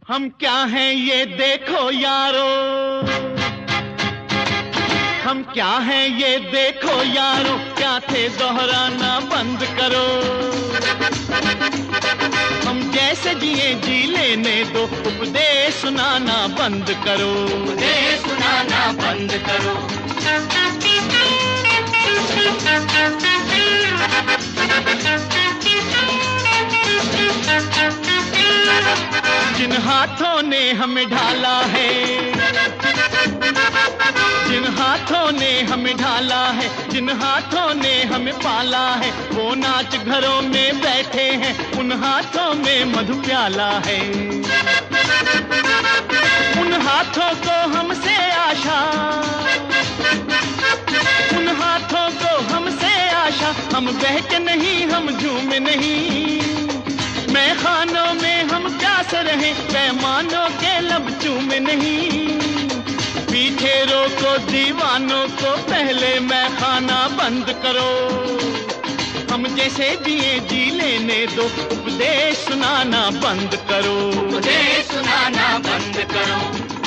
हम क्या हैं ये देखो यारो, हम क्या हैं ये देखो यारो, क्या थे दोहराना बंद करो। हम जैसे जिए जी लेने दो, उपदेश सुनाना बंद करो, उपदेश सुनाना बंद करो। जिन हाथों ने हमें ढाला है, जिन हाथों ने हमें ढाला है, जिन हाथों ने हमें पाला है, वो नाच घरों में बैठे हैं, उन हाथों में मधु प्याला है। उन हाथों को हमसे आशा, उन हाथों को हमसे आशा, हम बहके नहीं हम झूमे नहीं। मैं खानों में हम प्यास रहे, पैमानों के लब चूमे नहीं। पीछे रोको दीवानों को, पहले मैं खाना बंद करो। हम जैसे जिए जी लेने दो, उपदेश सुनाना बंद करो, उपदेश सुनाना बंद करो।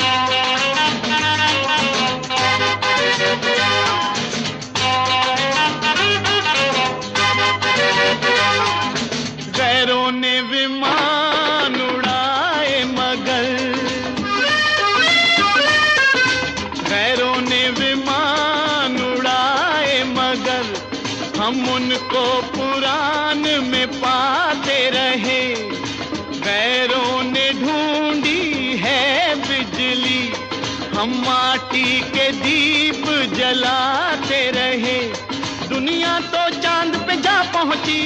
गैरों ने विमान उड़ाए मगर, गैरों ने विमान उड़ाए मगर, हम उनको पुराण में पाते रहे। गैरों ने ढूंढी है बिजली, हम माटी के दीप जलाते रहे। दुनिया तो चांद पे जा पहुंची,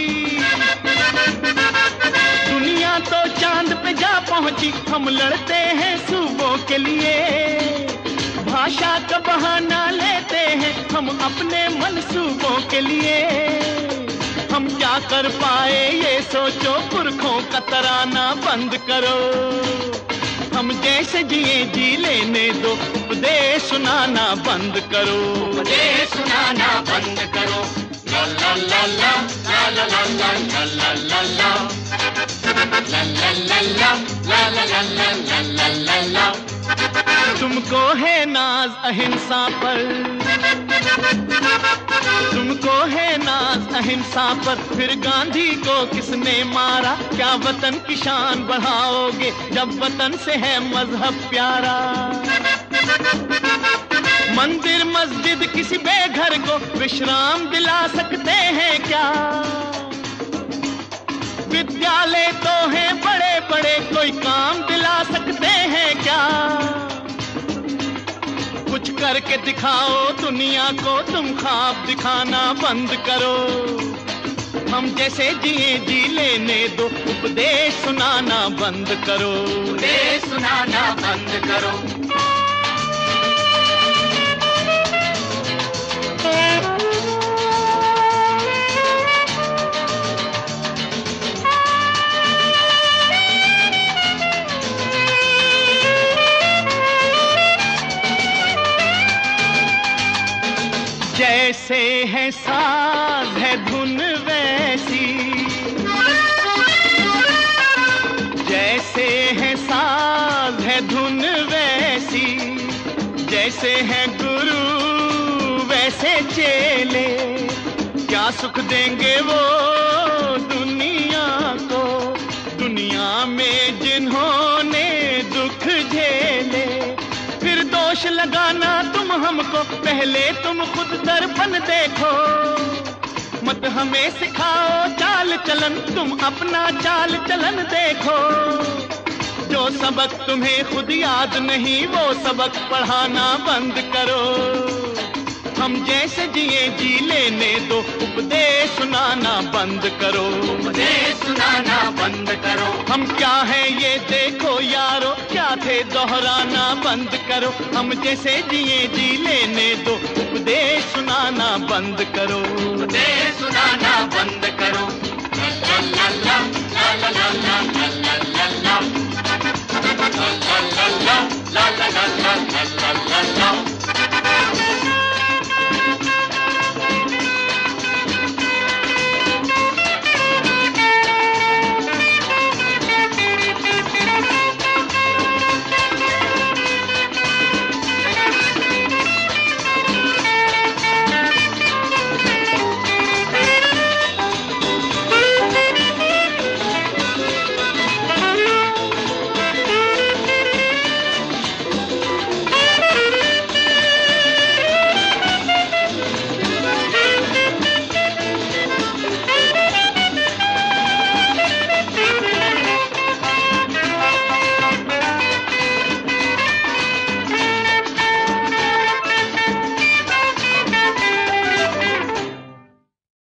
दुनिया तो चांद पे जा पहुंची, हम लड़ते हैं सूबों के लिए। भाषा का बहाना लेते हैं हम अपने मनसूबों के लिए। हम क्या कर पाए ये सोचो, पुरखों का तराना बंद करो। हम जैसे जिए जी लेने दो, उपदेश सुनाना बंद करो, उपदेश सुनाना बंद करो। ला ला ला ला ला ला ला ला ला ला ला ला। तुमको है नाज अहिंसा पर, तुमको है नाज अहिंसा पर, फिर गांधी को किसने मारा। क्या वतन की शान बढ़ाओगे जब वतन से है मजहब प्यारा। मंदिर मस्जिद किसी बेघर को विश्राम दिला सकते हैं क्या। विद्यालय तो हैं बड़े बड़े, कोई काम दिला सकते हैं क्या। कुछ करके दिखाओ दुनिया को, तुम ख्वाब दिखाना बंद करो। हम जैसे जिए जी लेने दो, उपदेश सुनाना बंद करो, उपदेश सुनाना बंद करो। जैसे है साज है धुन वैसी, जैसे है साज है धुन वैसी, जैसे है गुरु वैसे चेले। क्या सुख देंगे वो दुनिया को, दुनिया में जिन्होंने दुख झेले। फिर दोष लगाना तुम हमको, पहले तुम खुद दर्पण देखो। मत हमें सिखाओ चाल चलन, तुम अपना चाल चलन देखो। जो सबक तुम्हें खुद याद नहीं, वो सबक पढ़ाना बंद करो। हम जैसे जिए जी लेने दो, उपदेश सुनाना बंद करो, उपदेश सुनाना बंद करो। हम क्या हैं ये देखो यारो, क्या थे दोहराना बंद करो। हम जैसे जिए जी लेने दो, उपदेश सुनाना बंद करो, उपदेश सुनाना बंद करो। ला ला ला ला ला ला ला ला।